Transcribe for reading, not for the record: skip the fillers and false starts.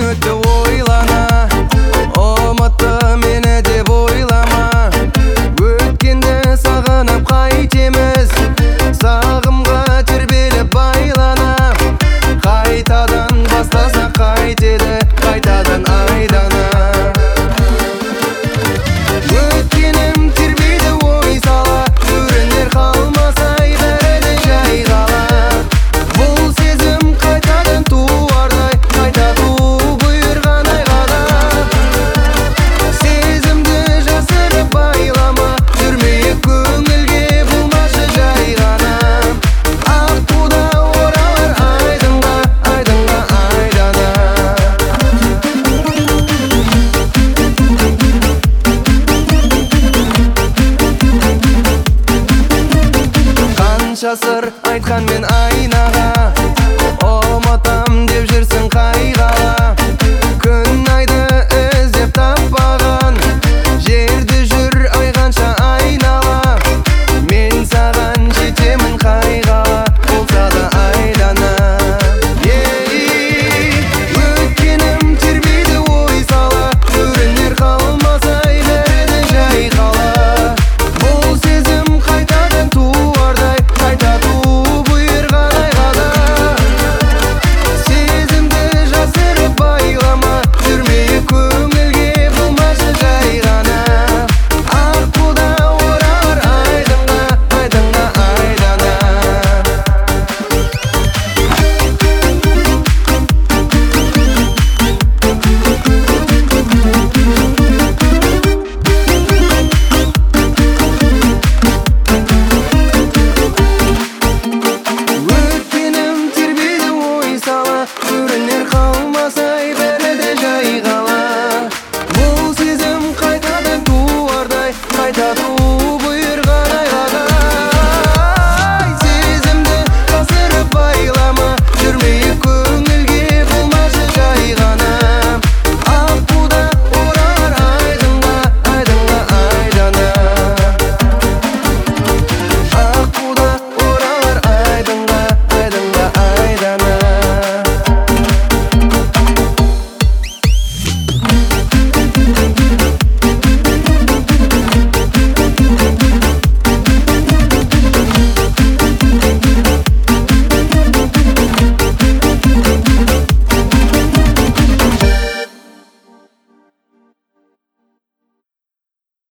үмітті ойлана, ұмытты мені деп ойлама. Өткенді сағынып қайтеміз, сағымға тербеліп байлана. Қайтадан бастаса қайтеді, қайтадан айдана. Өткенім тербейді ой сала, сүрінер қалмасай бәрі жай қала. Бұл сезім қайтадан туардай, қайта туу бұйырған айғада. Сезімді жасырып байлама, жүрмейік көңілге болмашы жай ғана. Аққуда оралар айдынға, айдынға айдана. Қанша сыр айтқан мен